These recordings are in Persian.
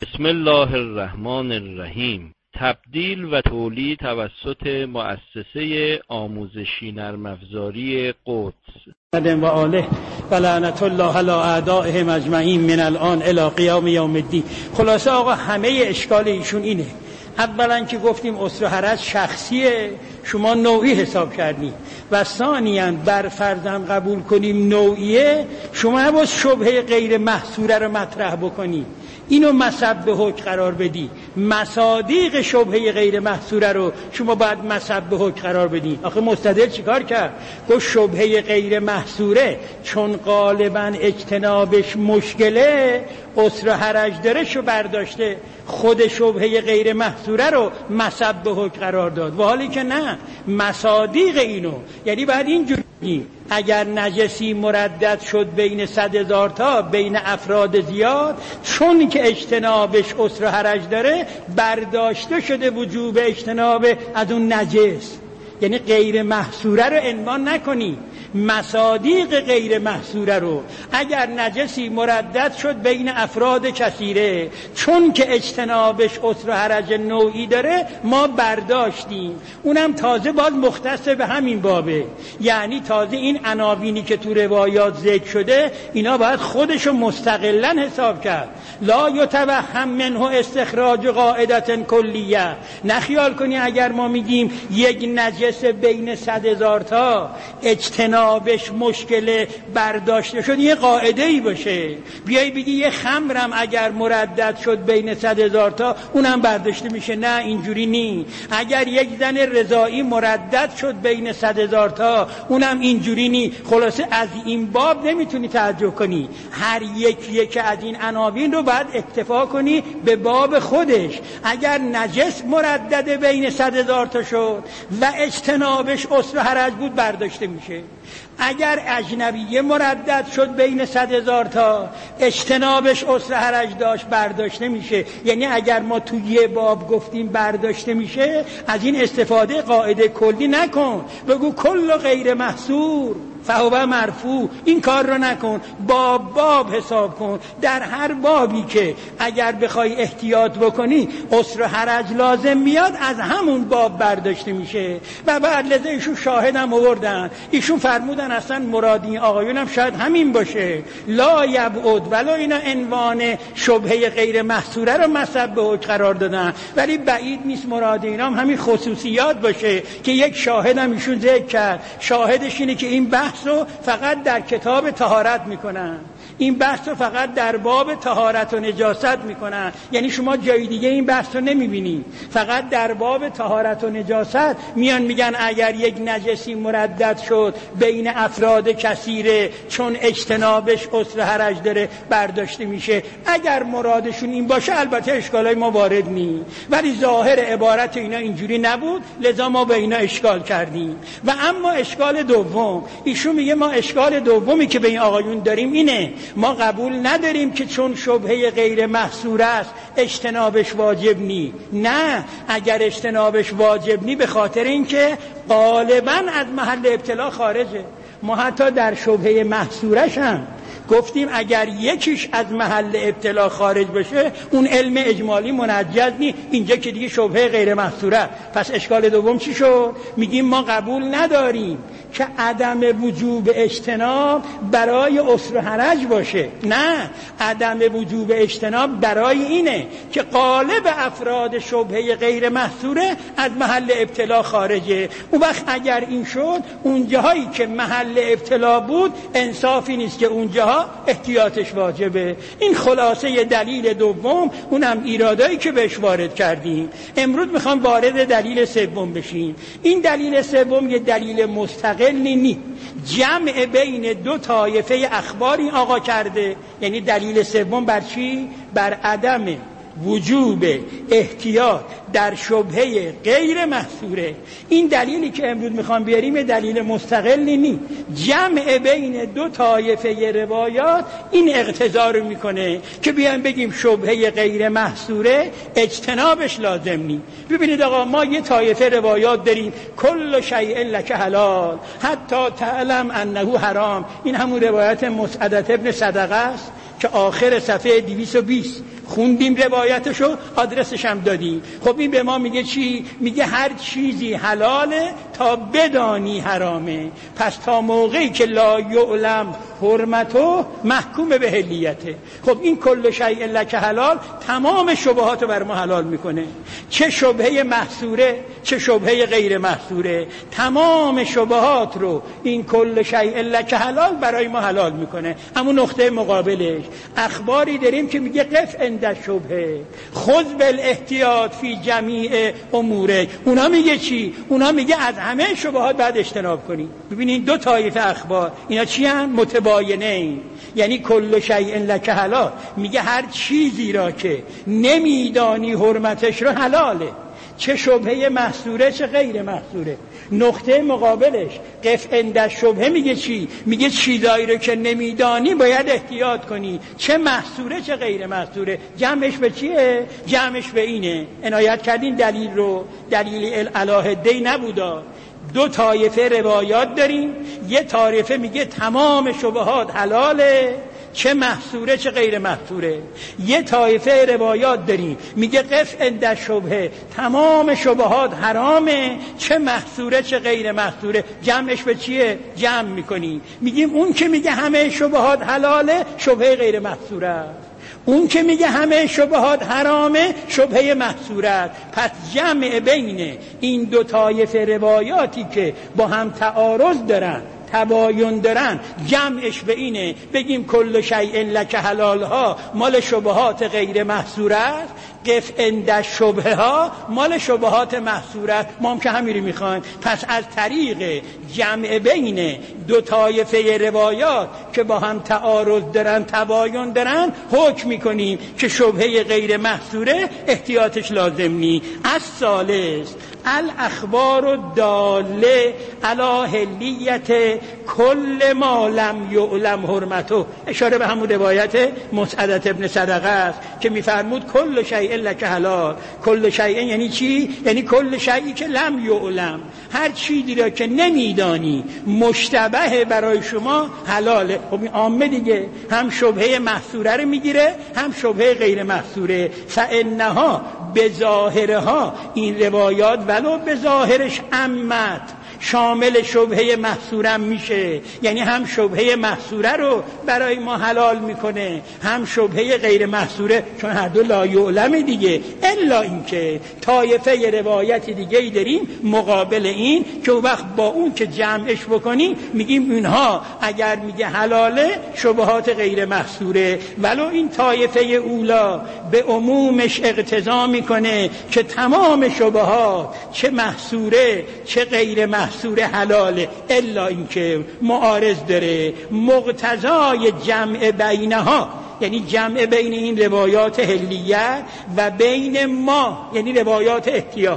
بسم الله الرحمن الرحیم. تبدیل و تولید توسط مؤسسه آموزشی نرم افزاری قدس و آله و لعنت الله علی اعدائهم اجمعین من الان الی قیام یوم الدین. خلاصه آقا همه اشکال ایشون اینه. اولا که گفتیم اسر و حرج شخصیه، شما نوعی حساب کردیم، و ثانیاً بر فرضم قبول کنیم نوعیه، شما نباید شبهه غیر محصوره رو مطرح بکنی، اینو مصب به حکم قرار بدی. مصادیق شبهه غیر محصوره رو شما باید مصب به حکم قرار بدی. آخه مستدل چیکار کرد؟ گفت شبهه غیر محصوره چون غالباً اجتنابش مشکله، اسر و حرج داره شو برداشته، خود شبهه غیر محصوره رو مصب به حکم قرار داد، و حالی که نه، مصادیق اینو یعنی بعد اینجوری اگر نجسی مردد شد بین 100,000 تا بین افراد زیاد، چون که اجتنابش اسر و حرج داره برداشته شده وجوب اجتناب از اون نجس. یعنی غیر محصوره رو عنوان نکنی، مصادیق غیر محصوره رو. اگر نجسی مردد شد بین افراد کثیره، چون که اجتنابش اسر و حرج نوعی داره ما برداشتیم، اونم تازه باز مختص به همین بابه. یعنی تازه این عناوینی که تو روایات ذکر شده اینا باید خودشو مستقلاً حساب کرد. لا یتوهم منه استخراج قاعدة کلیه. نخیال کنی اگر ما میگیم یک نجس بین 100,000 تا اجتنابش مشکل برداشته شد یه قاعده ای باشه، بیای بگی یه خمرم اگر مردد شد بین 100,000 تا اونم برداشته میشه. نه، اینجوری نی. اگر یک زن رضاعی مردد شد بین 100,000 تا اونم اینجوری نی. خلاصه از این باب نمیتونی تعجب کنی، هر یک از این عناوین رو باید اکتفا کنی به باب خودش. اگر نجس مردد بین 100,000 تا شد و اجتنابش اسر و حرج بود برداشته میشه. اگر اجنبیه مردد شد بین 100,000 تا اجتنابش اسر حرج داشت برداشته میشه. یعنی اگر ما توی یه باب گفتیم برداشته میشه، از این استفاده قاعده کلی نکن، بگو کل غیر محصور فهو مرفوع. این کار رو نکن، باب حساب کن. در هر بابی که اگر بخوای احتیاط بکنی اسر و حرج لازم میاد، از همون باب برداشته میشه. و بعد لذا ایشون شاهد هم آوردن، ایشون فرمودن اصلا مراد این آقایون هم شاید همین باشه، لا یبعد، ولو اینا عنوان شبهه غیر محصوره رو مصب به حکم قرار دادن، ولی بعید نیست مراد اینا هم همین خصوصیات باشه که یک شاهد هم ایشون ذکر کرد. شاهدش اینه که این بحث رو فقط در کتاب طهارت میکنن، این بحث رو فقط در باب طهارت و نجاست میکنن. یعنی شما جای دیگه این بحث رو نمیبینی، فقط در باب طهارت و نجاست میان میگن اگر یک نجسی مردد شد بین افراد کثیره چون اجتنابش اسر حرج داره برداشته میشه. اگر مرادشون این باشه البته اشکالای ما وارد نی، ولی ظاهر عبارت اینا اینجوری نبود، لذا ما به اینا اشکال کردیم. و اما اشکال دوم، ایشون میگه ما اشکال دومی که به این آقایون داریم اینه، ما قبول نداریم که چون شبهه غیر محصوره است اجتنابش واجب نی. نه، اگر اجتنابش واجب نی به خاطر اینکه غالباً از محل ابتلا خارجه. ما حتی در شبهه محصورش هم گفتیم اگر یکیش از محل ابتلا خارج بشه اون علم اجمالی منجز نی. اینجا که دیگه شبهه غیر محصوره، پس اشکال دوم چی شد؟ میگیم ما قبول نداریم که عدم وجوب اجتناب برای اسر و حرج باشه. نه، عدم وجوب اجتناب برای اینه که غالب افراد شبهه غیر محصوره از محل ابتلا خارجه. اون وقت اگر این شد، اونجاهایی که محل ابتلا بود انصافی نیست که اونجاها احتیاطش واجبه. این خلاصه دلیل دوم، اونم ایرادایی که بهش وارد کردیم. امروز میخوام وارد دلیل سوم بشیم. این دلیل سوم یه دلیل مستقل نی، جمع بین دو طایفه اخباری آقا کرده. یعنی دلیل سوم بر چی؟ بر عدم وجوب احتیاط در شبهه غیر محصوره. این دلیلی که امروز میخوام بیاریم دلیل مستقل نی، جمع بین دو طایفه روایات این اقتضا رو میکنه که بیان بگیم شبهه غیر محصوره اجتنابش لازم نی. ببینید آقا، ما یه طایفه روایات داریم کل شیء لک حلال حتی تعلم انه حرام. این همون روایت مسعدة ابن صدقه است که آخر صفحه 220 خوندیم روایتشو، آدرسش هم دادیم. خب این به ما میگه چی؟ میگه هر چیزی حلاله تا بدانی حرامه. پس تا موقعی که لا یعلم حرمتو محکوم به حلیته. خب این کل شیء لک حلال تمام شبهات رو بر ما حلال میکنه، چه شبهه محصوره چه شبهه غیر محصوره، تمام شبهات رو این کل شیء لک حلال برای ما حلال میکنه. اما نقطه مقابلش اخباری داریم که میگه قف عند شبهه خذ بالاحتیاط فی جمیع اموره. اونا میگه چی؟ اونا میگه از همه شبهات بعد اجتناب کنی. ببینید دو طایفه اخبار اینا چی هستن؟ متباینه. یعنی کل شیء لک حلال میگه هر چیزی را که نمیدانی حرمتش رو حلاله، چه شبهه محصوره چه غیر محصوره. نقطه مقابلش قف عند شبهه میگه چی؟ میگه چیزایی رو که نمیدانی باید احتیاط کنی، چه محصوره چه غیر محصوره. جمعش به چیه؟ جمعش به اینه. عنایت کردین دلیل رو، دلیل العلاهده نبودا. دو طایفه روایات داریم، یه طایفه میگه تمام شبهات حلاله، چه محصوره چه غیر محصوره. یه طایفه روایات داریم میگه قف عند شبهه تمام شبهات حرامه، چه محصوره چه غیر محصوره. جمعش به چیه؟ جمع میکنیم میگیم اون که میگه همه شبهات حلاله شبهه غیر محصوره است، اون که میگه همه شبهات حرامه شبهه محصوره است. پس جمع بین این دو طایفه روایاتی که با هم تعارض دارن تباین دارن، جمعش به اینه بگیم کل شیء لک حلال ها مال شبهات غیر محصوره است، قف عند شبهه ها مال شبهات محصوره است. ما هم که همین رو میخوایم. پس از طریق جمع بین دو طایفه روایات که با هم تعارض دارن تباین دارن حکم میکنیم که شبهه غیر محصوره احتیاطش لازم نی. از ثالث الاخبار الداله علی حلیت کل ما لم یعلم حرمته. اشاره به همون روایت مسعدة ابن صدقه است که میفرمود کل شیء لک حلال. کل شیء یعنی چی؟ یعنی کل شیئی که لم یعلم، هر چیزی را که نمیدانی مشتبه برای شما حلاله. خب این عامه دیگه، هم شبهه محصوره رو میگیره هم شبهه غیر محصوره. فانها بظاهرها، این روایات ولو به ظاهرش عمت شامل شبهه محصوره میشه، یعنی هم شبهه محصوره رو برای ما حلال میکنه هم شبهه غیر محصوره، چون هر دو لا یعلم دیگه. الا اینکه طایفه روایت دیگه ای داریم مقابل این که وقت با اون که جمعش بکنیم میگیم اینها اگر میگه حلاله شبهات غیر محصوره، ولو این طایفه اولا به عمومش اقتضا میکنه که تمام شبهات چه محصوره چه غیر محصوره حلاله. الا اینکه معارض داره مقتضای جمع بینها، یعنی جمع بین این روایات حلیت و بین ما، یعنی روایات احتیاط.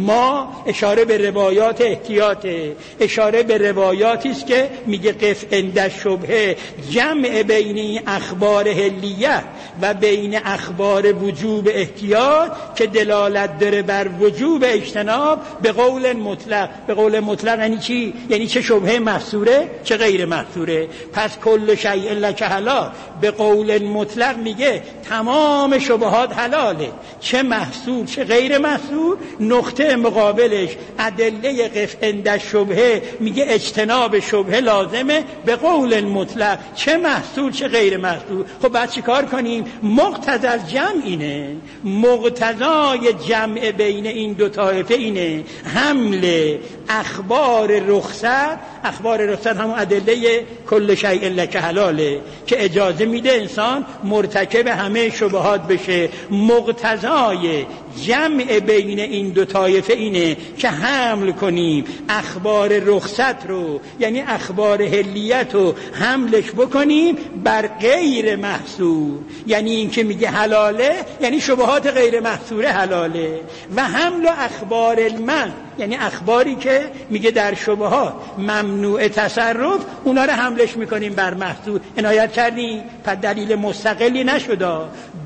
ما اشاره به روایات احتیاطه، اشاره به روایاتی است که میگه قف عند شبهه، جمع بین این اخبار حلیت و بین اخبار وجوب احتیاط که دلالت داره بر وجوب اجتناب به قول مطلق. به قول مطلق یعنی چی؟ یعنی چه شبهه محصوره چه غیر محصوره. پس کل شیء لک حلال به قول مطلق میگه تمام شبهات حلاله، چه محصور چه غیر محصور. نقطه مقابلش ادله قف عند شبهه میگه اجتناب شبهه لازمه به قول مطلق، چه محصول چه غیر محصول. خب بعد چی کار کنیم؟ مقتضی از جمع اینه، مقتضای جمع بین این دو طایفه اینه حمل اخبار رخصت. اخبار رخصت همون ادله کل شیء لک حلاله که اجازه میده انسان مرتکب همه شبهات بشه. مقتضای جمع بین این دو طایفه اینه که حمل کنیم اخبار رخصت رو، یعنی اخبار حلیت رو حملش بکنیم بر غیر محصور. یعنی این که میگه حلاله یعنی شبهات غیر محصوره حلاله. و حمل اخبار المنع، یعنی اخباری که میگه در شبهات ممنوع تصرف، اونا رو حملش میکنیم بر محصور. عنایت کردیم؟ پس دلیل مستقلی نشده.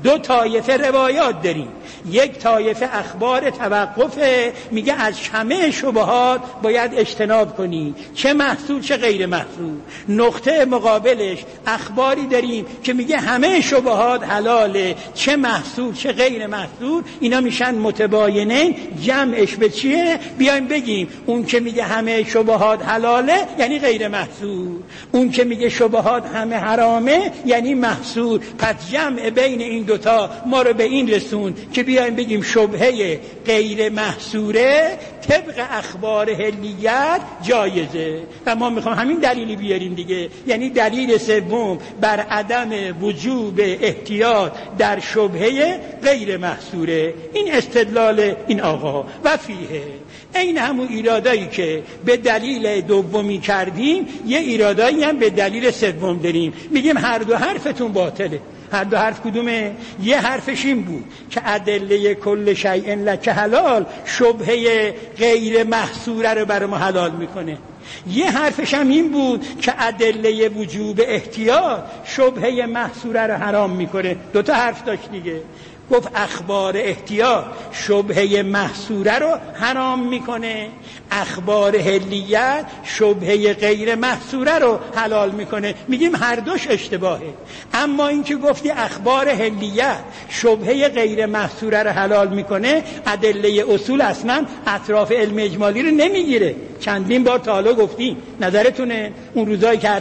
دو طایفه روایات داریم. یک طایفه اخبار توقفه، میگه از همه شبهات باید اجتناب کنی، چه محصول چه غیر محصول. نقطه مقابلش اخباری داریم که میگه همه شبهات حلاله، چه محصول چه غیر محصول. اینا میشن متباینین. جمعش به چیه؟ بیایم بگیم اون که میگه همه شبهات حلاله یعنی غیر محصول، اون که میگه شبهات همه حرامه یعنی محصول. پس جمع بین این دوتا ما رو به این رسون که بیایم بگیم شبهه غیر محصوره طبق اخبار حلیت جایزه. و ما میخوام همین دلیلی بیاریم دیگه، یعنی دلیل سوم بر عدم وجوب احتیاط در شبهه غیر محصوره. این استدلال این آقا. و فیه این همون ایرادایی که به دلیل دومی کردیم، یه ایرادایی هم به دلیل سوم داریم. میگیم هر دو حرفتون باطله. هر دو حرف کدومه؟ یه حرفش این بود که ادله کل شیء لک حلال شبهه غیر محصوره رو برای ما حلال میکنه. یه حرفش هم این بود که ادله وجوب احتیاط شبهه محصوره رو حرام میکنه. دوتا حرف داشت دیگه. گفت اخبار احتیاط شبهه محصوره رو حرام میکنه، اخبار حلیت شبهه غیر محصوره رو حلال میکنه. میگیم هر دوش اشتباهه. اما این که گفتی اخبار حلیت شبهه غیر محصوره رو حلال میکنه، ادله اصول اصلا اطراف علم اجمالی رو نمیگیره. چندین بار تا حالا گفتیم. نظرتونه اون روزایی که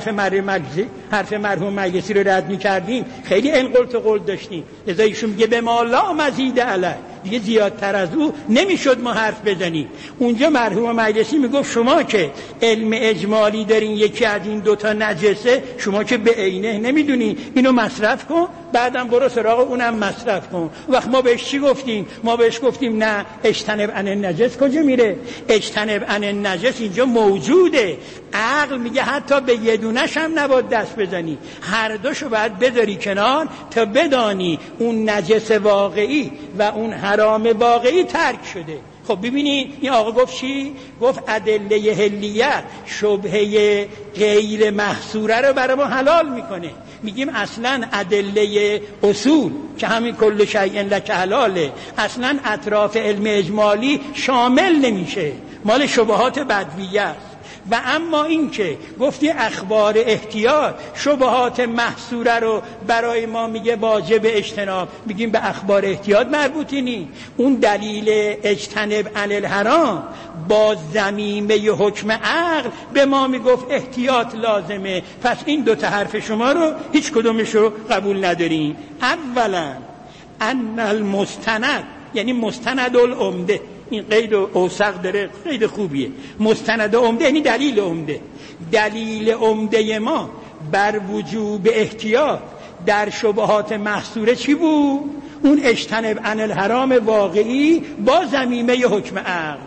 حرف مرحوم مجلسی رو رد میکردیم خیلی انقلت و قول داشتیم. لذا ایشون میگه به ما لا مزید علیه، دیگه زیادتر از او نمیشد ما حرف بزنیم. اونجا مرحوم مجلسی میگفت شما که علم اجمالی دارین یکی از این دوتا نجسه، شما که به عینه نمیدونی، اینو مصرف کن بعدم برو سراغ اونم مصرف کن. وقت ما بهش چی گفتیم؟ ما بهش گفتیم نه، اجتنب عن النجس کجا میره؟ اجتنب عن النجس اینجا موجوده. عقل میگه حتی به یه دونش هم نباید دست بزنی، هر دوشو باید بذاری کنار تا بدانی اون نجس واقعی و اون حرام واقعی ترک شده. خب ببینید این آقا گفت چی؟ گفت ادله حلیت شبهه غیر محصوره رو برای ما حلال میکنه. میگیم اصلا ادله اصول که همین کل شیء لک حلاله اصلا اطراف علم اجمالی شامل نمیشه، مال شبهات بدویه است. و اما این که گفتی اخبار احتیاط شبهات محصوره رو برای ما میگه واجب اجتناب، میگیم به اخبار احتیاط مربوطی نی. اون دلیل اجتنب عن الحرام با ضمیمه حکم عقل به ما میگفت احتیاط لازمه. پس این دوتا حرف شما رو هیچ کدومش رو قبول نداریم. اولا ان المستند یعنی مستند العمده، این قید اوثق داره، قید خوبیه. مستند عمده یعنی دلیل عمده. دلیل عمده ما بر وجوب احتیاط در شبهات محصوره چی بود؟ اون اجتنب عن الحرام واقعی با ضمیمه حکم عقل.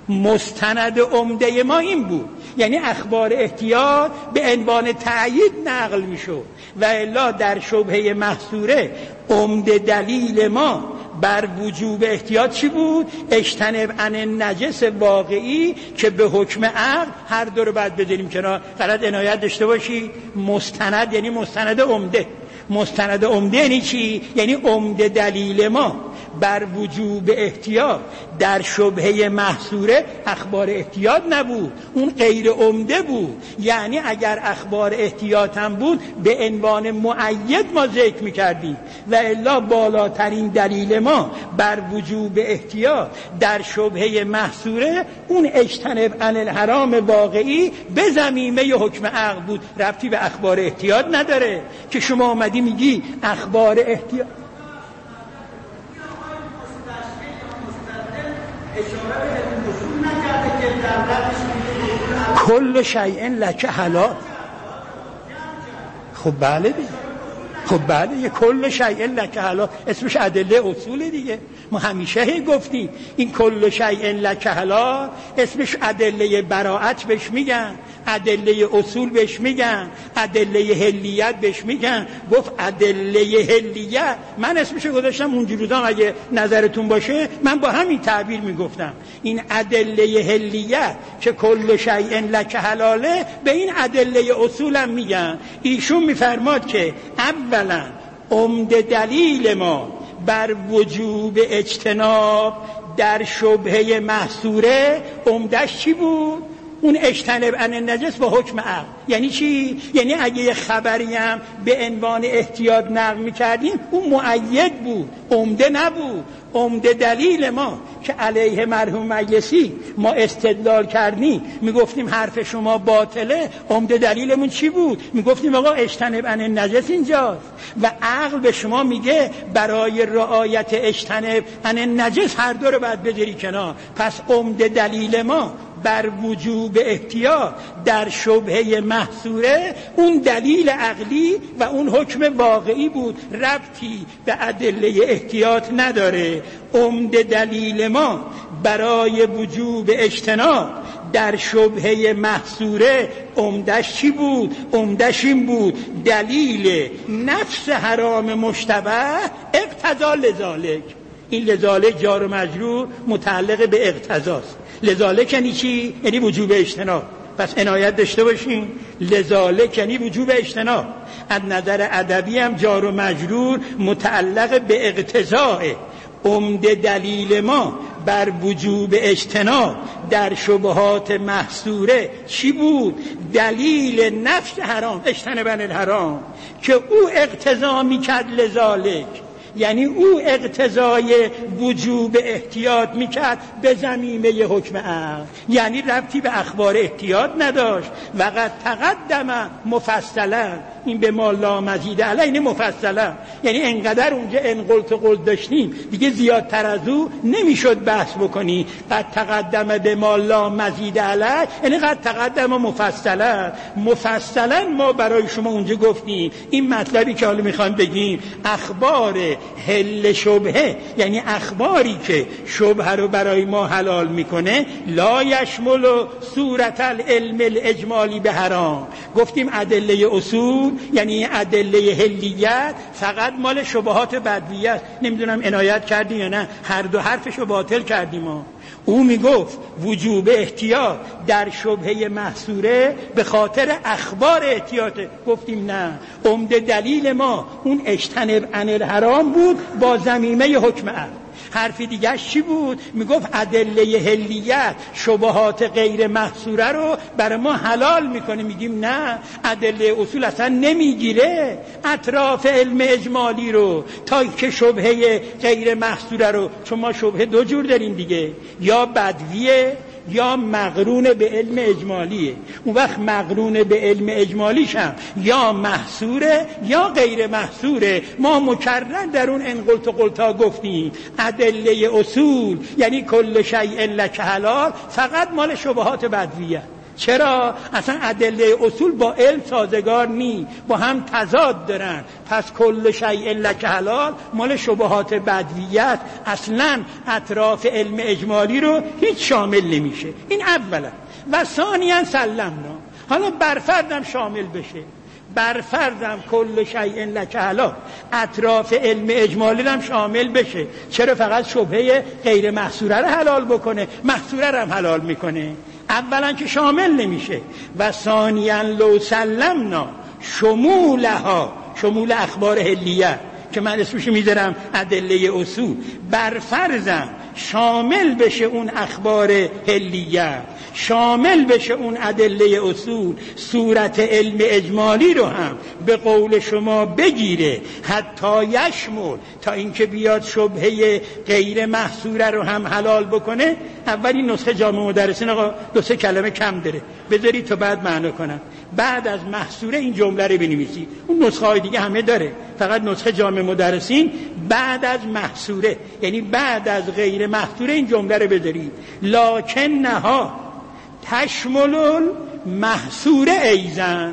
مستند عمده ما این بود، یعنی اخبار احتیاط به عنوان تأیید نقل میشد و الا در شبهه محصوره عمده دلیل ما بر وجوب احتیاط چی بود؟ اجتنب عن النجس واقعی که به حکم عقل هر دو رو باید بذاریم کنار. فقط عنایت داشته باشی مستند یعنی مستند عمده. مستند عمده یعنی چی؟ یعنی عمده دلیل ما بر وجوب احتیاط در شبهه محصوره اخبار احتیاط نبود، اون غیر عمده بود. یعنی اگر اخبار احتیاط هم بود به عنوان مؤید ما ذکر می‌کردیم و الا بالاترین دلیل ما بر وجوب احتیاط در شبهه محصوره اون اجتنب عن الحرام واقعی به ضمیمه حکم عقل بود. ربطی به اخبار احتیاط نداره که شما اومدی میگی اخبار احتیاط. کل شیء لک حلال. خب بله دیگه، خب بله یه کل شیء لک حلال اسمش ادله اصول دیگه. ما همیشه هی گفتیم این کل شیء لک حلال اسمش ادله براءت بهش میگن، ادله اصول بهش میگن، ادله حلیت بهش میگن. گفت ادله حلیت، من اسمشو گذاشتم اونجوری روزا اگه نظرتون باشه من با همین تعبیر میگفتم. این ادله حلیت که کل شیء لک حلاله به این ادله اصولم میگن. ایشون میفرماد که اولا عمده دلیل ما بر وجوب اجتناب در شبهه محصوره عمدش چی بود؟ اون اجتنب عن النجس با حکم عقل. یعنی چی؟ یعنی اگه یه خبری هم به عنوان احتیاط نقل می‌کردیم اون مؤید بود، عمده نبود. عمده دلیل ما که علیه مرحوم مجلسی ما استدلال کردیم میگفتیم حرف شما باطله، عمده دلیلمون چی بود؟ میگفتیم آقا اجتنب عن النجس اینجاست و عقل به شما میگه برای رعایت اجتنب عن النجس هر دو رو باید بذاری کنار. پس عمده دلیل ما بر وجوب احتیاط در شبهه محصوره اون دلیل عقلی و اون حکم واقعی بود، ربطی به ادله احتیاط نداره. عمده دلیل ما برای وجوب اجتناب در شبهه محصوره عمدش چی بود؟ عمدش این بود دلیل نفس حرام مشتبه اقتضا لذالک. این لذالک جار و مجرور متعلق به اقتضاست. لذالک یعنی چی؟ یعنی وجوب اجتناب. پس عنایت داشته باشین، لذالک یعنی وجوب اجتناب. از نظر ادبی هم جار و مجرور متعلق به اقتضاء. عمده دلیل ما بر وجوب اجتناب در شبهات محصوره چی بود؟ دلیل نفس حرام، اجتنب عن الحرام، که او اقتضا میکرد لذالک، یعنی او اقتضای وجوب احتیاط میکرد به ضمیمه حکم عقل، یعنی ربطی به اخبار احتیاط نداشت. وقد تقدم مفصلا، این به ما لا مزید علیه، این مفصلا یعنی انقدر اونجا قلت قلت داشتیم دیگه زیادتر از او نمیشد بحث بکنی. قد تقدم به ما لا مزید علیه یعنی قد تقدم مفصلا. مفصلا ما برای شما اونجا گفتیم این مطلبی که حالا میخوایم بگیم اخبار حل شبهه، یعنی اخباری که شبهه رو برای ما حلال میکنه، لا یشمل صورت العلم الاجمالی به حرام. گفتیم ادله اصول یعنی ادله حلیت فقط مال شبهات بدویه است. نمیدونم عنایت کردیم یا نه، هر دو حرفشو باطل کردیم ما. او میگفت وجوب احتیاط در شبهه محصوره به خاطر اخبار احتیاطه. گفتیم نه، عمده دلیل ما اون اجتنب عن الحرام بود با ضمیمه حکم عقل. حرف دیگه چی بود؟ میگفت ادله حلیت شبهات غیر محصوره رو برای ما حلال میکنه. میگیم نه، ادله اصول اصلا نمیگیره اطراف علم اجمالی رو تا که شبهه غیر محصوره رو، چون ما شبهه دو جور داریم دیگه، یا بدویه یا مقرون به علم اجمالیه. اون وقت مقرون به علم اجمالیش هم یا محصوره یا غیر محصوره. ما مکرر در اون قلت قلتا گفتیم ادله اصول یعنی کل شیء لک حلال فقط مال شبهات بدویه. چرا؟ اصلا ادله اصول با علم سازگار نی، با هم تضاد دارن. پس کل شیء لک حلال مال شبهات بدویت، اصلا اطراف علم اجمالی رو هیچ شامل نمیشه. این اولا. و ثانیا سلمنا، حالا برفردم شامل بشه، برفردم کل شیء لک حلال اطراف علم اجمالی هم شامل بشه. چرا فقط شبهه غیر محصوره رو حلال بکنه، محصوره رو هم حلال میکنه؟ اولا که شامل نمیشه. و ثانیا لو سلمنا شمولها، شمول اخبار حلیه که من اسمش میذارم ادله اصول، برفرضم شامل بشه اون اخبار حلیه، شامل بشه اون ادله اصول، صورت علم اجمالی رو هم به قول شما بگیره حتی یشمل، تا اینکه بیاد شبهه غیر محصوره رو هم حلال بکنه. اولین نسخه جامع مدرسین آقا دو سه کلمه کم داره، بذارید تا بعد معنا کنم. بعد از محصوره این جمله رو بنویسید. اون نسخه های دیگه همه داره، فقط نسخه جامع مدرسین بعد از محصوره یعنی بعد از غیر محصوره این جمله رو بذارید. لکنها تشمل المحصور ایزن،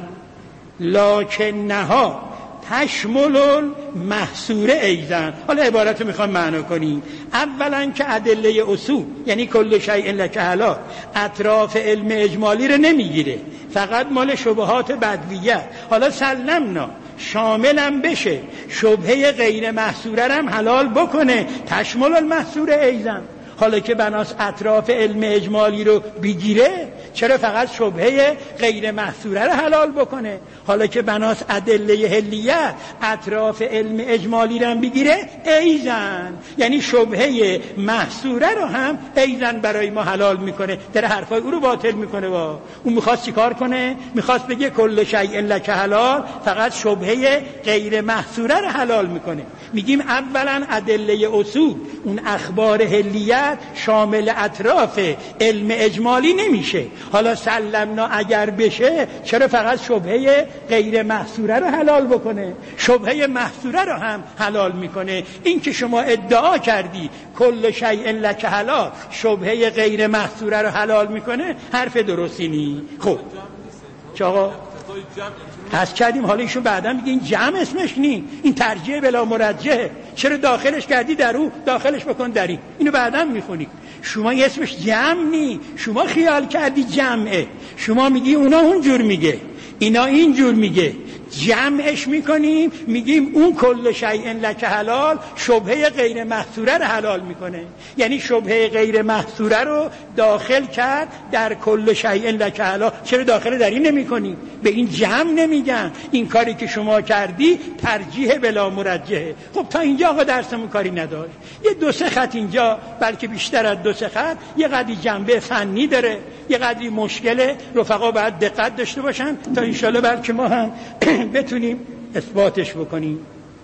لکنها تشمل المحصور ایزن. حالا عبارت رو میخوام معنا کنیم. اولا که ادله اصول یعنی کل شیء لک حلال اطراف علم اجمالی رو نمیگیره، فقط مال شبهات بدویه. حالا سلمنا شاملم بشه شبهه غیر محصوره هم حلال بکنه، تشمل المحصور ایزن. حالا که بناس اطراف علم اجمالی رو بگیره چرا فقط شبهه غیر محصوره رو حلال بکنه؟ حالا که بناس ادله حلیه اطراف علم اجمالی رو بگیره ایزن، یعنی شبهه محصوره رو هم ایزن برای ما حلال میکنه، در حرفای او رو باطل میکنه. اون میخواست چیکار کنه؟ میخواست بگه کل شیء لک حلال، فقط شبهه غیر محصوره رو حلال میکنه. میگیم اولا ادله اصول، اون اخبار حلیت شامل اطراف علم اجمالی نمیشه. حالا سلمنا اگر بشه چرا فقط شبهه غیر محصوره رو حلال بکنه؟ شبهه محصوره رو هم حلال میکنه. این که شما ادعا کردی کل شیء لک حلال شبهه غیر محصوره رو حلال میکنه، حرف درستی نی. خب چه آقا پس کردیم، حالا ایشون بعدا میگه این جمع اسمش نی، این ترجیح بلا مرجحه، چرا داخلش کردی در او، داخلش بکن در این. اینو بعدا میخونی. شما اسمش جمع نی، شما خیال کردی جمعه، شما میگی اونا اونجور میگه اینا اینجور میگه، جمعش میکنیم میگیم اون کل شیء لک حلال شبهه غیر محصوره رو حلال میکنه. یعنی شبهه غیر محصوره رو داخل کرد در کل شیء لک حلال. چرا داخل در این نمیکنی؟ به این جمع نمیگن. این کاری که شما کردی ترجیح بلا مرجحه. خب تا اینجا آقا درسمون کاری نداشت. یه دو سه خط اینجا، بلکه بیشتر از دو سه خط، یه قدری جنبه فنی داره، یه قدری مشکله. رفقا باید دقت داشته باشن تا انشالله بلکه ما هم بتونیم اثباتش بکنیم.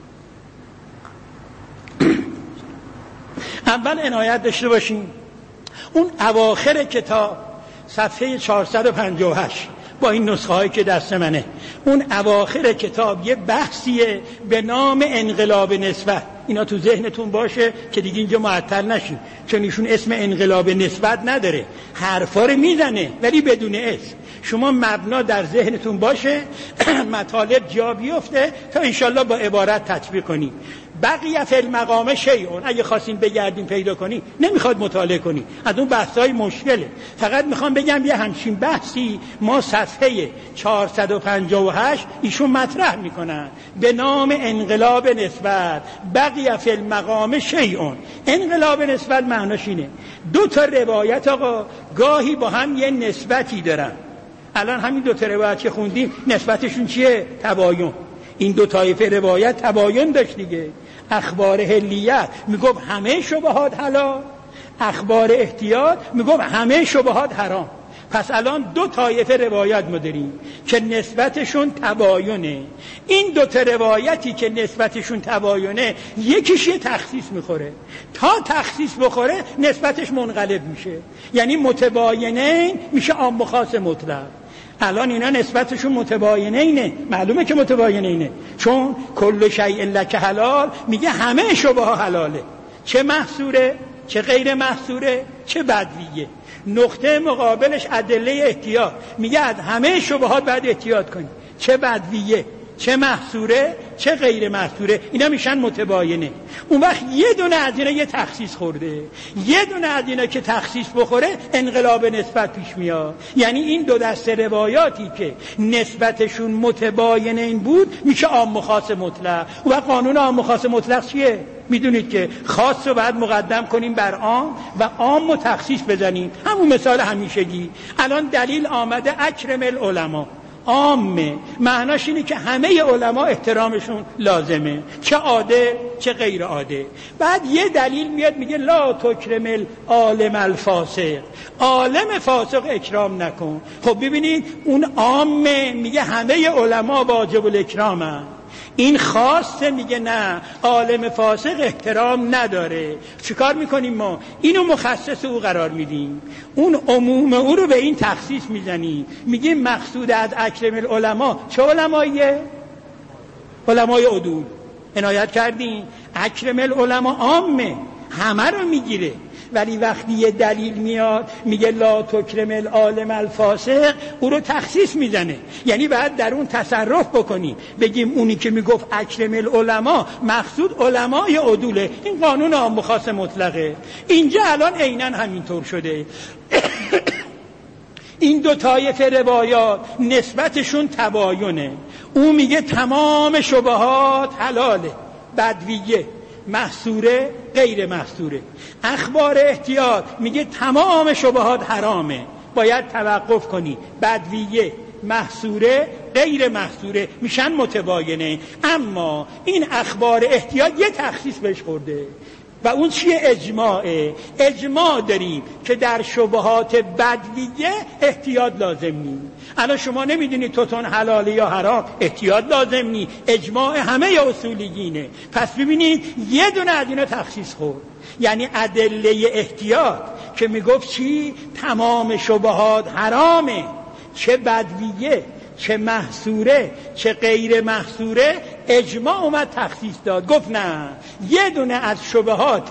اول عنایت داشته باشیم اون اواخر کتاب صفحه 458 با این نسخه هایی که دست منه، اون اواخر کتاب یه بحثیه به نام انقلاب نسبت. اینا تو ذهنتون باشه که دیگه اینجا معطل نشین، چون ایشون اسم انقلاب نسبت نداره، حرفا رو میزنه ولی بدون اسم. شما مبنا در ذهنتون باشه، مطالب جا بیفته تا انشالله با عبارت تطبیق کنی. بقیه فی المقام شیئون، اگه خواستین بگردین پیدا کنی، نمیخواد مطالعه کنی، از اون بحثای مشکله. فقط میخوام بگم یه همچین بحثی ما صفحه 458 ایشون مطرح میکنن به نام انقلاب نسبت. بقیه فی المقام شیئون، انقلاب نسبت معناش اینه دو تا روایت آقا گاهی با هم یه نسبتی دارن. الان همین دو تا روایت که خوندیم نسبتشون چیه؟ تباین. این دو طایفه روایت تباین داشت دیگه. اخبار حلیت میگفت همه شبهات حلال، اخبار احتیاط میگفت همه شبهات حرام. پس الان دو طایفه روایت ما داریم که نسبتشون تباینه. این دو تا روایتی که نسبتشون تباینه یکیش یه تخصیص میخوره، تا تخصیص بخوره نسبتش منقلب میشه، یعنی متباینین میشه عام و خاص مطلق. الان اینا نسبتشون متباینه اینه، معلومه که متباینه اینه، چون کل شیء لک حلال میگه همه شبه ها حلاله، چه محصوره چه غیر محصوره چه بدویه. نقطه مقابلش ادله احتیاط میگه از همه شبهات باید احتیاط کنی، چه بدویه چه محصوره چه غیر محصوره، اینا میشن متباینه. اون وقت یه دونه از اینا یه تخصیص خورده، یه دونه از اینا که تخصیص بخوره انقلاب نسبت پیش میاد. یعنی این دو دسته روایاتی که نسبتشون متباینه این بود میشه عام و خاص مطلق. و قانون عام و خاص مطلق چیه؟ میدونید که خاص رو باید مقدم کنیم بر عام و عام رو تخصیص بزنیم، همون مثال همیشگی. الان دلیل آمده اکرم العلماء، عامه، معناش اینه که همه علما احترامشون لازمه، چه عاده چه غیر عاده. بعد یه دلیل میاد میگه لا تکرم العالم الفاسق، عالم فاسق اکرام نکن. خب ببینید اون عامه میگه همه علما واجب الاکرامن، این خاصه میگه نه عالم فاسق احترام نداره. چیکار میکنیم ما؟ اینو مخصص او قرار میدیم، اون عموم او رو به این تخصیص میزنیم، میگیم مقصود از اکرم العلماء چه علماییه؟ علمای عدول. عنایت کردین اکرم العلماء عامه، همه رو میگیره. ولی وقتی یه دلیل میاد میگه لا تکرم العالم الفاسق، او رو تخصیص میزنه. یعنی باید در اون تصرف بکنی، بگیم اونی که میگفت اکرم العلماء مقصود علمای عدوله. این قانون عام و خاص مطلقه. اینجا الان عیناً همینطور شده. این دو طایفه روایات نسبتشون تباینه. او میگه تمام شبهات حلاله، بدویه، محصوره غیر محصوره. اخبار احتیاط میگه تمام شبهات حرامه، باید توقف کنی. بدویه، محصوره غیر محصوره میشن متباینه. اما این اخبار احتیاط یه تخصیص بهش خورده و اون چیه؟ اجماعه. اجماع داریم که در شبهات بدویه احتیاط لازم نیست. الان شما نمیدونید توتون حلاله یا حرام، احتیاط لازم نیست. اجماع همه اصولیینه. پس ببینید یه دونه از اینا تخصیص خورد، یعنی ادله احتیاط که میگفت چی؟ تمام شبهات حرامه، چه بدویه چه محصوره چه غیر محصوره. اجماع اومد تخصیص داد، گفت نه، یه دونه از شبهات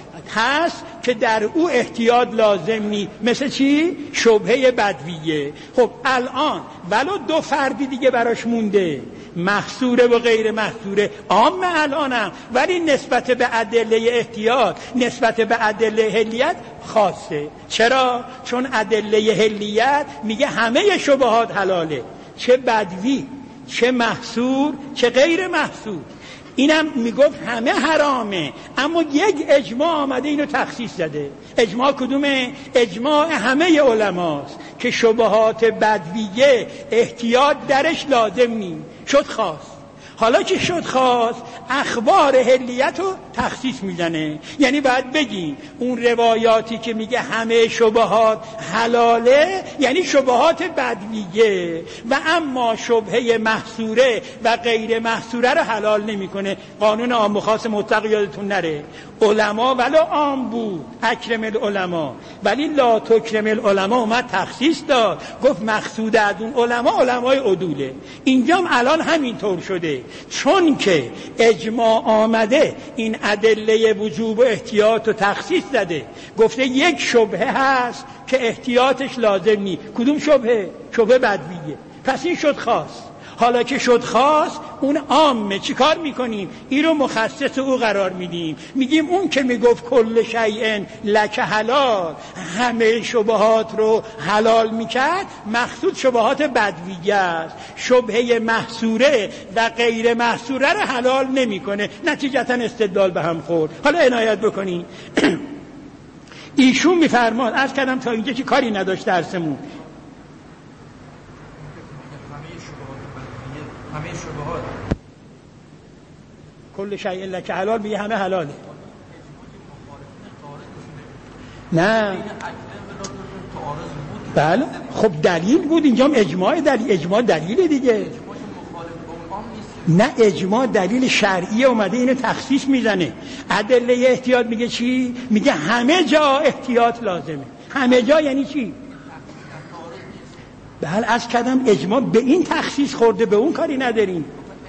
هست که در او احتیاط لازم نیست. مثل چی؟ شبهه بدویه. خب الان ولو دو فردی دیگه براش مونده، محصوره و غیر محصوره، عام الانم، ولی نسبت به ادله احتیاط، نسبت به ادله حلیت خاصه. چرا؟ چون ادله حلیت میگه همه شبهات حلاله، چه بدوی چه محصور چه غیر محصور. اینم میگفت همه حرامه، اما یک اجماع آمده اینو تخصیص زده. اجماع کدومه؟ اجماع همه علماست که شبهات بدویه احتیاط درش لازم نیست. شد خاص. حالا که شد خاص، اخبار حلیت رو تخصیص میزنه. یعنی باید بگیم اون روایاتی که میگه همه شبهات حلاله یعنی شبهات بدویه، و اما شبهه محصوره و غیر محصوره رو حلال نمیکنه. قانون عام و خاص مطلق یادتون نره، علما ولو عام بود اکرم العلما ولی لا تکرم العلما اومد تخصیص داد، گفت مقصود از اون علمای عدوله. اینجام الان همینطور شده، چون که اجماع آمده این ادله وجوب و احتیاط رو تخصیص داده، گفته یک شبهه هست که احتیاطش لازم نیست. کدوم شبهه؟ شبهه بدویه. پس این شد خاص. حالا که شد خاص، اون عامه چی کار میکنیم؟ این رو مخصص او قرار میدیم، میگیم اون که میگفت کل شیء لک حلال، همه شبهات رو حلال میکرد، مقصود شبهات بدویه است. شبهه محصوره و غیر محصوره رو حلال نمیکنه، نتیجتا استدلال به هم خورد. حالا عنایت بکنیم. ایشون میفرماد، عرض کردم تا اینجا که کاری نداشت درسمون، همه شبهات کل شیء لک حلال میگه همه حلاله. نه بله، خب دلیل بود اینجا، اجماع دلیل دیگه. نه، اجماع دلیل شرعی اومده اینو تخصیص میزنه. ادله احتیاط میگه چی؟ میگه همه جا احتیاط لازمه. همه جا یعنی چی؟ بله، از کدام اجماع به این تخصیص خورده، به اون کاری نداریم.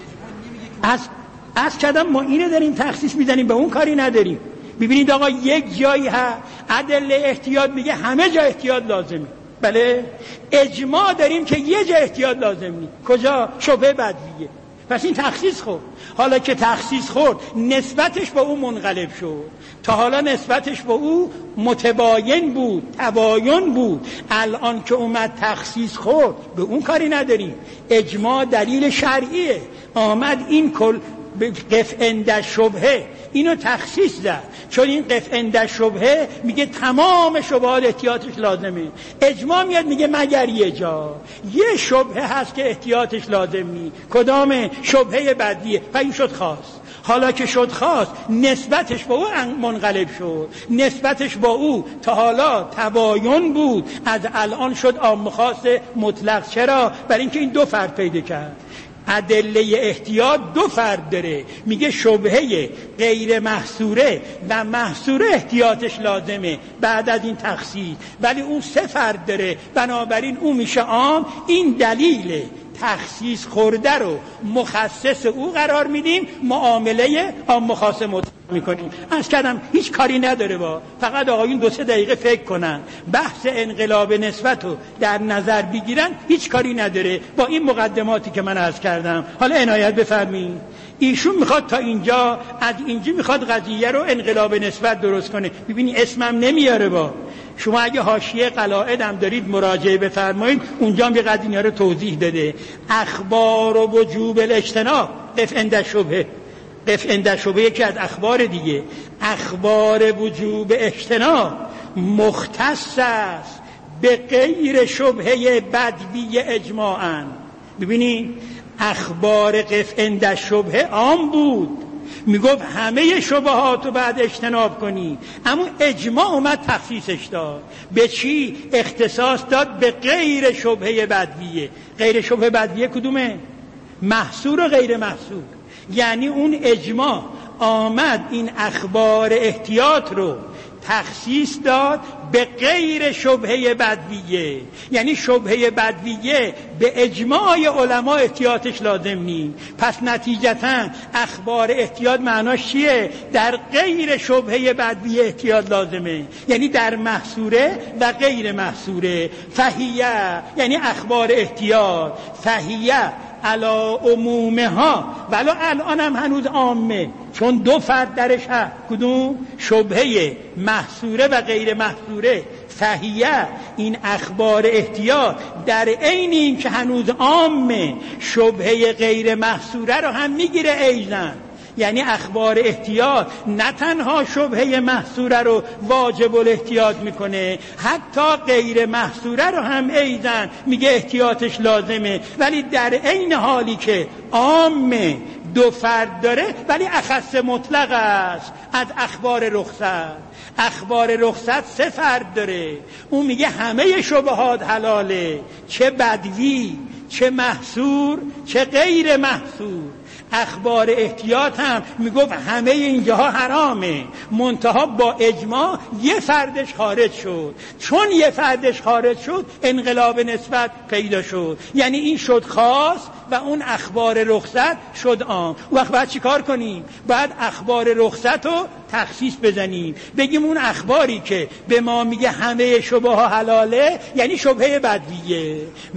از کدام ما اینو داریم تخصیص میزنیم، به اون کاری نداریم. ببینید آقا، یک جایی ها ادله احتیاط میگه همه جا احتیاط لازمه. بله، اجماع داریم که یه جا احتیاط لازم نیست. کجا؟ شبهه بدویه. پس این تخصیص خورد. حالا که تخصیص خورد، نسبتش با او منقلب شد. تا حالا نسبتش با او متباین بود، تباین بود. الان که اومد تخصیص خورد، به اون کاری نداریم. اجماع دلیل شرعیه، آمد این کل قف عند شبهه اینو تخصیص داد، چون این قف عند شبهه میگه تمام شبهات احتیاطش لازمه. اجماع میاد میگه مگر یه جا یه شبهه هست که احتیاطش لازم نیست. کدام؟ شبهه بدیه. و این شد خاص. حالا که شد خاص، نسبتش با او منقلب شد. نسبتش با او تا حالا تباین بود، از الان شد عام خاص مطلق. چرا؟ برای اینکه این دو فرد پیدا کرد. ادله احتیاط دو فرد داره، میگه شبهه غیر محصوره و محصوره احتیاطش لازمه بعد از این تخصیص، ولی اون سه فرد داره، بنابراین اون میشه عام. این دلیل تخصیص خورده رو مخصص او قرار میدیم، معامله عام خاص مطلق میکنیم. از کردم هیچ کاری نداره، با فقط آقایون 2-3 دقیقه فکر کنن، بحث انقلاب نسبت رو در نظر بگیرن، هیچ کاری نداره با این مقدماتی که من عرض کردم. حالا عنایت بفرمایید. ایشون میخواد تا اینجا، از اینجا میخواد قضیه رو انقلاب نسبت درست کنه. ببینی اسمم نمیاره. با شما اگه حاشیه قلاعد هم دارید مراجعه بفرمایید، اونجا هم یه قضیه رو توضیح داده. اخبار و وجوب الاجتناب قف عند شبهه. قفع شبهه یکی از اخبار دیگه. اخبار وجوب اجتناب مختص است به غیر شبهه بدوی اجماعاً. ببینید اخبار قفع شبهه عام بود، میگفت همه شبهات رو بعد اجتناب کنی، اما اجماع اومد تخصیصش داد. به چی اختصاص داد؟ به غیر شبهه بدویه. غیر شبهه بدویه کدومه؟ محصور و غیر محصور. یعنی اون اجماع آمد این اخبار احتیاط رو تخصیص داد به غیر شبهه بدویه. یعنی شبهه بدویه به اجماع علما احتیاطش لازم نیست. پس نتیجتا اخبار احتیاط معناش چیه؟ در غیر شبهه بدویه احتیاط لازمه، یعنی در محصوره و غیر محصوره. فهیه یعنی اخبار احتیاط، فهیه علا عمومها، ولو الان هم هنوز عامه، چون دو فرد درش هست. کدوم؟ شبهه محصوره و غیر محصوره. فهیه این اخبار احتیاط در عین این که هنوز عامه، شبهه غیر محصوره رو هم میگیره ایضاً. یعنی اخبار احتیاط نه تنها شبهه محصوره رو واجب الاحتیاط میکنه، حتی غیر محصوره رو هم ایضاً میگه احتیاطش لازمه. ولی در عین حالی که عامه دو فرد داره، ولی اخص مطلق است از اخبار رخصت. اخبار رخصت سه فرد داره، اون میگه همه شبهات حلاله، چه بدوی، چه محصور، چه غیر محصور. اخبار احتیاط هم میگفت همه اینجاها حرامه، منتها با اجماع یه فردش خارج شد. چون یه فردش خارج شد انقلاب نسبت پیدا شد، یعنی این شد خاص و اون اخبار رخصت شد عام. وقت بعد چی کار کنیم؟ بعد اخبار رخصت رو تخصیص بزنیم، بگیم اون اخباری که به ما میگه همه شبهه ها حلاله، یعنی شبهه بدویه،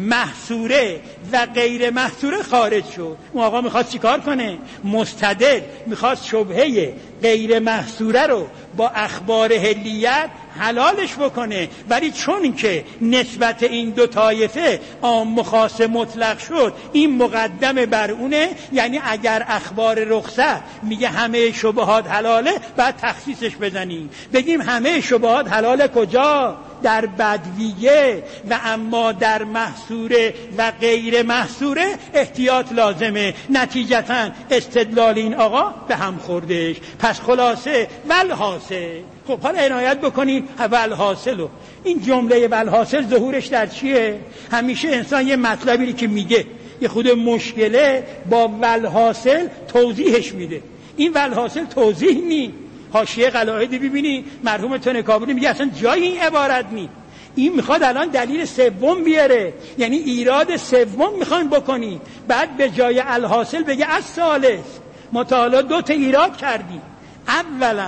محصوره و غیر محصوره خارج شد. اون آقا میخواد چی کار کنه؟ مستدل میخواد شبهه غیر محصوره رو با اخبار حلیت حلالش بکنه، ولی چون که نسبت این دو طایفه عام و خاص مطلق شد، این مقدم بر اونه. یعنی اگر اخبار رخصت میگه همه شبهات حلاله، بعد تخصیصش بزنیم، بگیم همه شبهات حلاله کجا؟ در بدویه، و اما در محصوره و غیر محصوره احتیاط لازمه. نتیجتا استدلال این آقا به هم خوردش. پس خلاصه والحاصل. خب حالا عنایت بکنید والحاصلو. این جمله والحاصل ظهورش در چیه؟ همیشه انسان یه مطلبی که میگه یه خود مشکله، با والحاصل توضیحش میده. این والحاصل توضیح نی. حاشیه قلائد ببینی مرحوم تنکابوری میگه اصلا جای این عبارت نی. این میخواد الان دلیل سوم بیاره، یعنی ایراد سوم میخوایم بکنی، بعد به جای الحاصل بگه الثالث. مطالعه دو تا ایراد کردی، اولا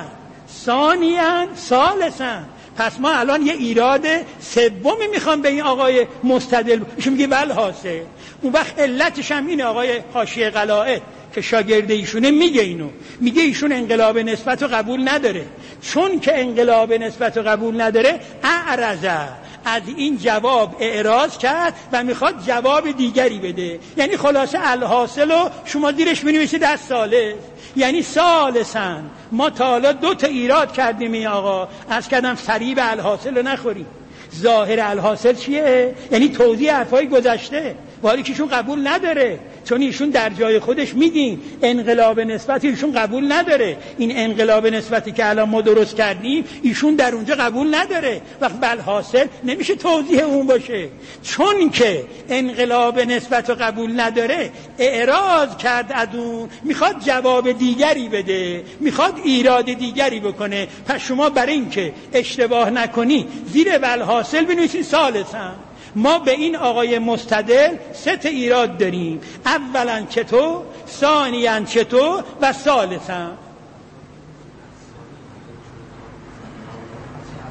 ثانیاً ثالثاً. پس ما الان یه ایراد سومی میخوام به این آقای مستدل ایشون میگه والحاصل. اون وقت علتش هم این آقای حاشیه قلائد که شاگرد ایشونه میگه اینو، میگه ایشون انقلاب نسبت رو قبول نداره. چون که انقلاب نسبت رو قبول نداره، اعرضه، از این جواب اعراض کرد و میخواد جواب دیگری بده. یعنی خلاصه الحاصل رو شما زیرش بنویسید از ثالث، یعنی ثالثاً. ما تا حالا دو تا ایراد کردیم این آقا، از کردم فریب الحاصل رو نخوریم. ظاهر الحاصل چیه؟ یعنی توضیح حرفای گذشته، ولی که ایشون قبول نداره، چون ایشون در جای خودش میگین انقلاب نسبتی ایشون قبول نداره. این انقلاب نسبتی که الان ما درست کردیم ایشون در اونجا قبول نداره. وقت بالحاصل نمیشه توضیح اون باشه، چون که انقلاب نسبت رو قبول نداره اعراض کرد از اون، میخواد جواب دیگری بده، میخواد ایراد دیگری بکنه. پس شما برای این که اشتباه نکنی زیر بالحاصل بنویسید ثالثاً. ما به این آقای مستدل سه تا ایراد داریم، اولا چطور، ثانیاً چطور و ثالثاً.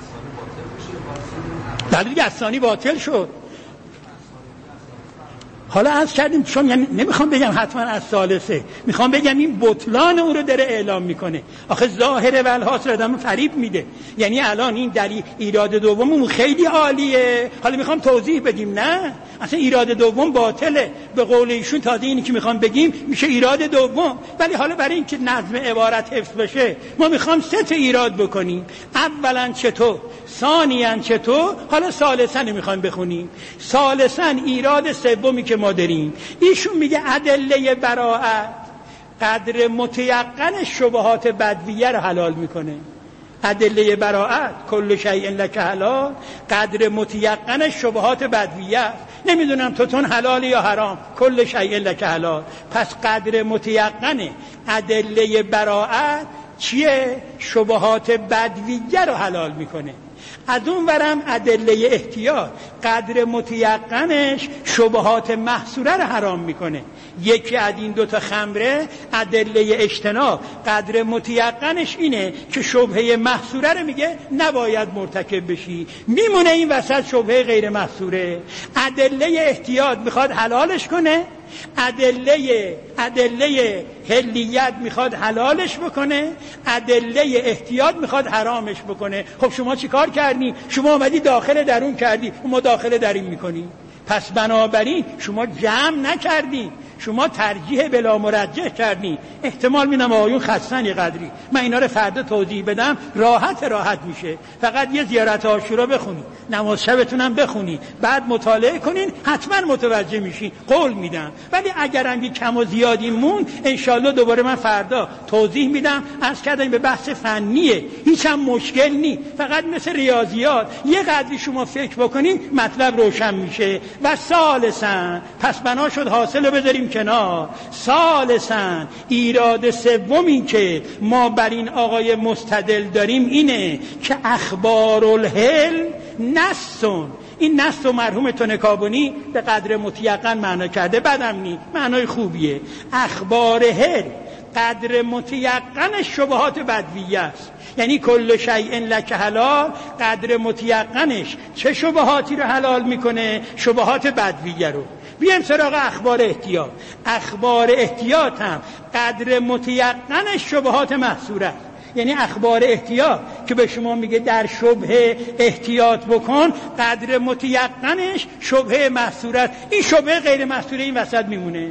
بله دیگه، ثانی باطل شد. حالا عرض کردیم شما، یعنی نمیخوام بگم حتما از ثالثه، میخوام بگم این بطلان او رو داره اعلام میکنه. آخه ظاهره و الحاصل آدم فریب میده. یعنی الان این در ایراد دوممون خیلی عالیه، حالا میخوام توضیح بدیم نه اصلا ایراد دوم باطله. به قول ایشون تازه اینی که میخوام بگیم میشه ایراد دوم. ولی حالا برای اینکه نظم عبارت حفظ بشه ما میخوام 3 ایراد بکنیم. اولا چطور، ثانیاً چطور، حالا ثالثاً میخوایم بخونیم. ثالثاً ایراد سومی که ما داریم، ایشون میگه ادله براءت قدر متیقن شبهات بدویه رو حلال میکنه. ادله براءت کل شیء لک حلال قدر متیقن شبهات بدویه. نمیدونم توتون حلال یا حرام، کل شیء لک حلال. پس قدر متیقن ادله براءت چیه؟ شبهات بدویه رو حلال میکنه. از اون ورم ادله احتیاط قدر متیقنش شبهات محصوره رو حرام میکنه. یکی از این 2 خمره ادله اجتناب قدر متیقنش اینه که شبهه محصوره رو میگه نباید مرتکب بشی، میمونه این وسط شبهه غیر محصوره. ادله احتیاط میخواد حلالش کنه، ادله حلیت میخواد حلالش بکنه، ادله احتیاط میخواد حرامش بکنه. خب شما چی کار کردی؟ شما اومدی داخل درون کردی، ما داخل درین میکنی. پس بنابراین شما جمع نکردی، شما ترجیح بلا مرجح کردی. احتمال میدم آقایون خستن یه قدری، من اینا رو فردا توضیح بدم راحت میشه. فقط یه زیارت عاشورا بخونی، نماز شبتونم بخونی، بعد مطالعه کنین، حتما متوجه میشین، قول میدم. ولی اگرم یه کم و زیادی مون انشالله دوباره من فردا توضیح میدم. عرض کردم به بحث فنیه، هیچ هم مشکل نی، فقط مثل ریاضیات یه قدری شما فکر بکنین مطلب روشن میشه. و ثالثاً، پس بنا شد حاصل بذاریم کنار. ثالثاً ایراد سومی که ما بر این آقای مستدل داریم اینه که اخبار الهل نصون. این نص و مرحوم تنکابونی به قدر متیقن معنا کرده، بدم نی، معنای خوبیه. اخبار هل قدر متیقن شبهات بدویه است. یعنی کل شیء لک حلال قدر متیقنش چه شبهاتی رو حلال میکنه؟ شبهات بدویه رو. بیایم سراغ اخبار احتیاط. اخبار احتیاط هم قدر متیقنش شبهات محصوره است. یعنی اخبار احتیاط که به شما میگه در شبهه احتیاط بکن، قدر متیقنش شبهه محصوره است. این شبهه غیر محصوره این وسط میمونه.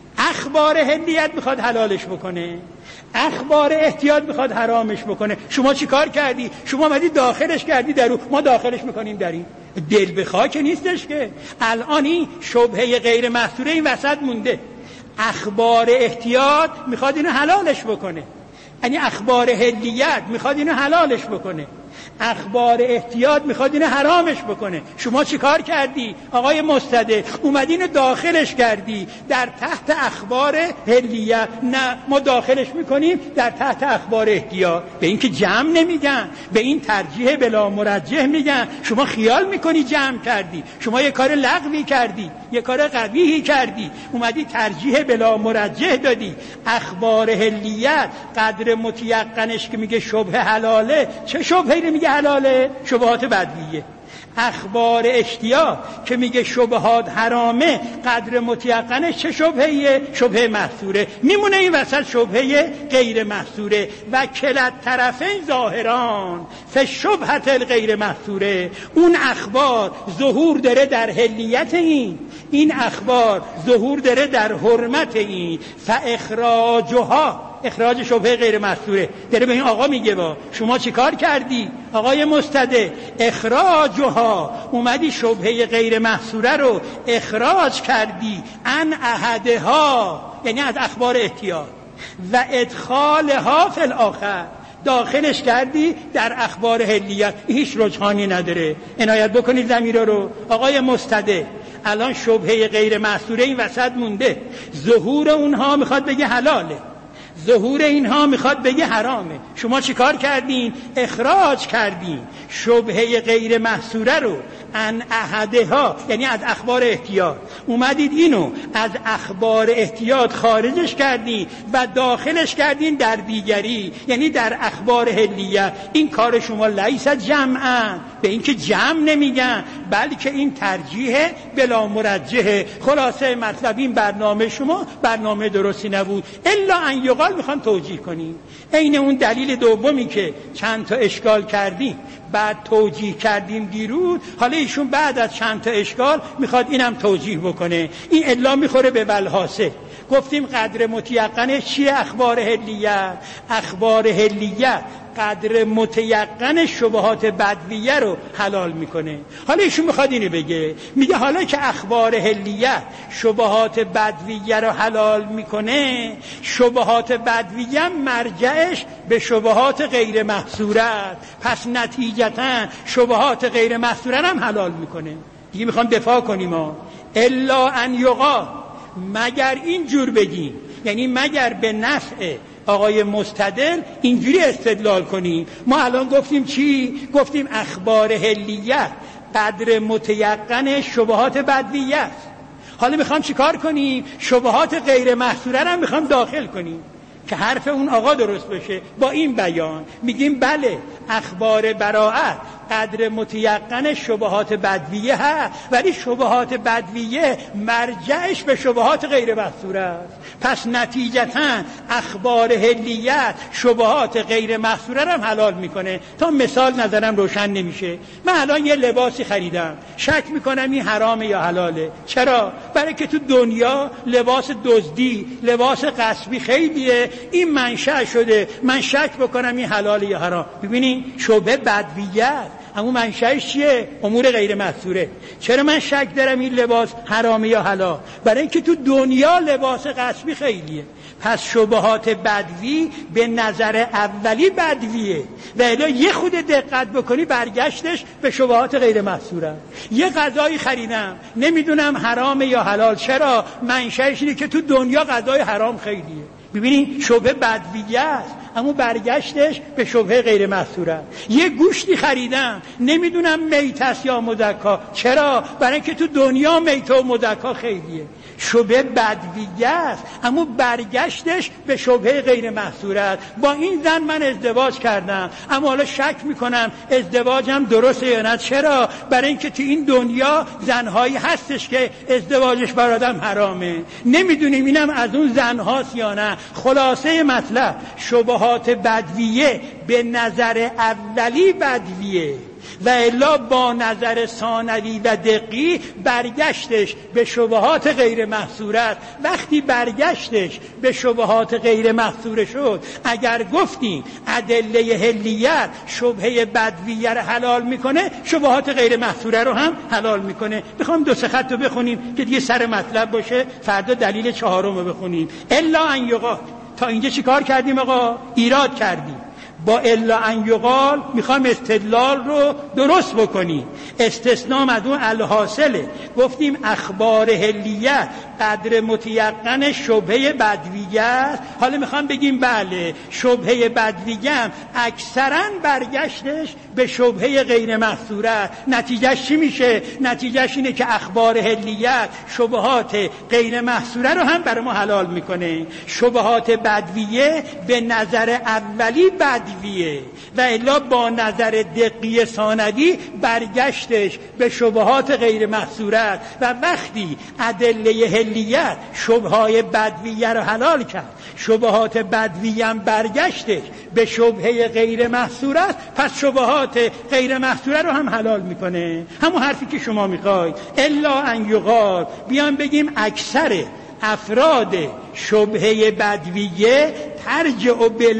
اخبار حلیت میخواد حلالش بکنه، اخبار احتیاط میخواد حرامش بکنه. شما چی کار کردی؟ شما اومدی داخلش کردی درو، ما داخلش میکنیم در این. دل به خاک نیستش که الان این شبهه غیر محصوره این وسط مونده. اخبار احتیاط میخواد اینو حلالش بکنه، یعنی اخبار حلیت میخواد اینو حلالش بکنه، اخبار احتیاط میخواد اینو حرامش بکنه. شما چی کار کردی آقای مستدل؟ اومدین داخلش کردی در تحت اخبار حلیت. نه، ما داخلش میکنیم در تحت اخبار احتیاط. به این که جمع نمیگن، به این ترجیح بلا مرجح میگن. شما خیال میکنی جمع کردی، شما یه کار لغوی کردی، یه کار قبیحی کردی، اومدی ترجیح بلا مرجح دادی. اخبار حلیت قدر متیقنش که میگه شبهه حلاله، چه شبهه‌ای میگه حلاله؟ شبهات بدویه. اخبار اشتیاق که میگه شبهات حرامه، قدر متیقنش چه شبهه‌ایه؟ شبهه محصوره. میمونه این وسط شبهه غیر محصوره. و کلت طرفین ظاهران فشبهت الغیر محصوره. اون اخبار ظهور داره در حلیت این اخبار ظهور داره در حرمت این. فاخراجها، اخراج شبهه غیر محصوره داره به این آقا میگه با شما چی کار کردی آقای مستدل؟ اخراجها، اومدی شبهه غیر محصوره رو اخراج کردی ان احدها، یعنی از اخبار احتیاط، و ادخالها فی الاخر، داخلش کردی در اخبار حلیت. هیچ رجحانی نداره. عنایت بکنید ضمیر رو. آقای مستدل الان شبهه غیر محصوره این وسط مونده، ظهور اونها میخواد بگه حلاله، ظهور اینها میخواد بگه حرامه. شما چی کار کردین؟ اخراج کردین شبهه غیر محصوره رو ان احدها، یعنی از اخبار احتیاط اومدید اینو از اخبار احتیاط خارجش کردین و داخلش کردین در دیگری، یعنی در اخبار حلیه. این کار شما لیس جمعا، به این که جمع نمیگن، بلکه این ترجیح بلا مرجحه. خلاصه مطلب این برنامه شما برنامه درستی نبود. الا ان یقال میخوام توجیه کنیم عین اون دلیل دومی که چند تا اشکال کردیم بعد توجیه کردیم دیروز، حالا ایشون بعد از چند تا اشکال میخواد اینم توجیه بکنه. این الا میخوره به والحاصل. گفتیم قدر متیقنش چیه؟ اخبار حلیه. اخبار حلیه قدر متیقن شبهات بدویه رو حلال میکنه. حالا ایشون میخواد اینو بگه، میگه حالا که اخبار حلیه شبهات بدویه رو حلال میکنه، شبهات بدویه مرجعش به شبهات غیر محصوره، پس نتیجتا شبهات غیر محصوره هم حلال میکنه. دیگه میخوام دفاع کنیم الا ان یقال، مگر اینجور بگیم، یعنی مگر به نفع آقای مستدل اینجوری استدلال کنیم. ما الان گفتیم چی؟ گفتیم اخبار حلیه قدر متیقن شبهات بدویه است. حالا میخوام چی کار کنیم؟ شبهات غیر محصوره هم میخوام داخل کنیم که حرف اون آقا درست بشه. با این بیان میگیم بله اخبار براءت قدر متیقن شبهات بدویه هست، ولی شبهات بدویه مرجعش به شبهات غیر محصوره است. پس نتیجتا اخبار حلیت شبهات غیر محصوره هم حلال میکنه. تا مثال نظرم روشن نمیشه. من الان یه لباسی خریدم، شک میکنم این حرامه یا حلاله. چرا؟ برای که تو دنیا لباس دزدی، لباس غصبی خیلیه، این منشأ شده من شک بکنم این حلاله یا حرام. ببینین شبهه بدویه، اما منشأش چیه؟ امور غیر محصوره. چرا من شک دارم این لباس حرامه یا حلال؟ برای اینکه تو دنیا لباس غصبی خیلیه. پس شبهات بدوی به نظر اولی بدویه و الا یه خود دقت بکنی برگشتش به شبهات غیر محصوره. یه غذایی خریدم نمیدونم حرامه یا حلال. چرا؟ منشأش اینه که تو دنیا غذای حرام خیلیه. ببینید شبهه بدویه است، اما برگشتش به شبهه غیر محصوره. یه گوشتی خریدم نمیدونم میت است یا مذکا. چرا؟ برای اینکه تو دنیا میت و مذکا خیلیه. شبهه بدویه است، اما برگشتش به شبهه غیر محصوره است. با این زن من ازدواج کردم، اما حالا شک میکنم ازدواجم درسته یا نه. چرا؟ برای اینکه تو این دنیا زنهایی هستش که ازدواجش بر آدم حرامه، نمیدونیم اینم از اون زنهاست یا نه. خلاصه مطلب شبهات بدویه به نظر اولی بدویه و الا با نظر ثانوی و دقیق برگشتش به شبهات غیر محصوره است. وقتی برگشتش به شبهات غیر محصوره شد، اگر گفتیم ادله حلیت شبهه بدویه رو حلال میکنه، شبهات غیر محصوره رو هم حلال میکنه. میخوام دو سه خط رو بخونیم که دیگه سر مطلب باشه، فردا دلیل چهارم رو بخونیم. الا ان یقال. تا اینجا چی کار کردیم آقا؟ ایراد کردیم. با الا ان یقال میخوام استدلال رو درست بکنیم. استثناء از اون الحاصله. گفتیم اخبار حلیه قدر متیقن شبهه بدویه است. حالا میخوام بگیم بله شبهه بدویه هم اکثرا برگشتش به شبهه غیر محصوره. نتیجهش چی میشه؟ نتیجهش اینه که اخبار حلیه شبهات غیر محصوره رو هم برای ما حلال میکنه. شبهات بدویه به نظر اولی بدویه و الا با نظر دقیق ثانوی برگشتش به شبهات غیر محصوره. و وقتی ادله حلیت شبههای بدویه رو حلال کرد، شبهات بدویه هم برگشتش به شبهه غیر محصوره است، پس شبهات غیر محصوره رو هم حلال میکنه. همون حرفی که شما میخواید. الا ان یقال، بیان بگیم اکثر افراد شبهه بدویه ترجع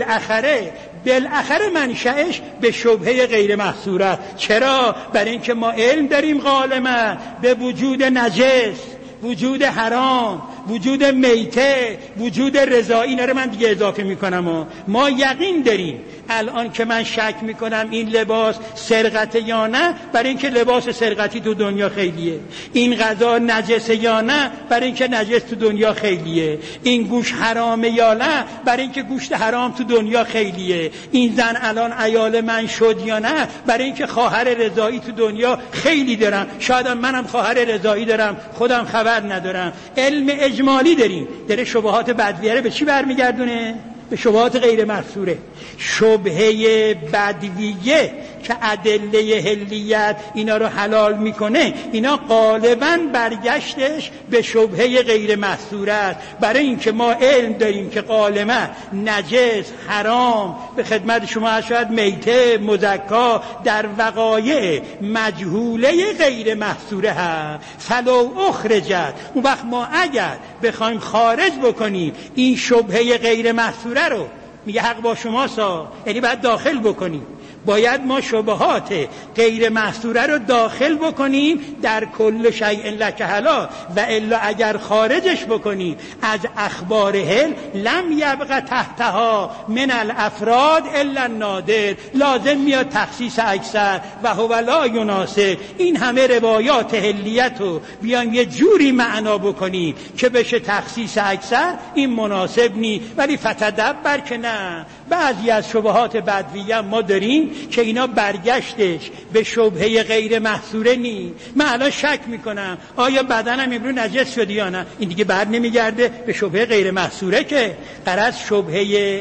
بالاخره منشأش به شبهه غیر محصوره. چرا؟ برای اینکه ما علم داریم غالبا به وجود نجس، وجود حرام، وجود میته، وجود رضایی. اینا رو من دیگه اضافه میکنم. ما یقین داریم الان که من شک میکنم این لباس سرقته یا نه، برای اینکه لباس سرقتی تو دنیا خیلیه. این غذا نجسه یا نه، برای اینکه نجس تو دنیا خیلیه. این گوشت حرامه یا نه، برای اینکه گوشت حرام تو دنیا خیلیه. این زن الان عیال من شد یا نه، برای اینکه خواهر رضایی تو دنیا خیلی دارم. شاید منم خواهر رضایی دارم، خودم خبر ندارم. علم اجمالی داریم. داره شبهات بدویه به چی برمیگردونه؟ به شبهات غیر محصوره. شبهه بدویه که ادله حلیت اینا رو حلال میکنه، اینا غالباً برگشتش به شبهه غیر محصوره است. برای اینکه ما علم داریم که غالباً نجس، حرام، به خدمت شما شاید میته، مزکا در وقایع مجهوله غیر محصوره هست. فلو اخرجت، اون وقت ما اگر بخوایم خارج بکنیم این شبهه غیر محصوره رو، میگه حق با شماسا، یعنی باید داخل بکنیم. باید ما شبهات غیر محصوره رو داخل بکنیم در کل شیء لک حلال، و الا اگر خارجش بکنیم از اخبار هل لم یبق تحتها من الافراد الا النادر، لازم میاد تخصیص اکثر و هو لا یناسب. این همه روایات هلیت رو بیان یه جوری معنا بکنیم که بشه تخصیص اکثر، این مناسب نی. ولی فتدبر که نه، بعضی از شبهات بدویه ما داریم که اینا برگشتش به شبهه غیر محصوره نی. من الان شک میکنم آیا بدنم امروز نجس شد یا نه، این دیگه بر نمیگرده به شبهه غیر محصوره، که غرض شبهه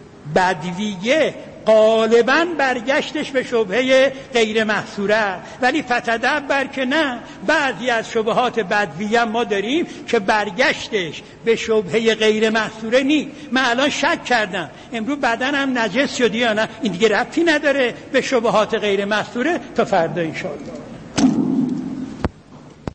بدویه غالباً برگشتش به شبهه غیر محصوره. ولی فتدبر که نه، بعضی از شبهات بدویه ما داریم که برگشتش به شبهه غیر محصوره نی. من الان شک کردم امروز بدنم نجس شد یا نه، این دیگه ربطی نداره به شبهات غیر محصوره. تا فردا انشاءالله.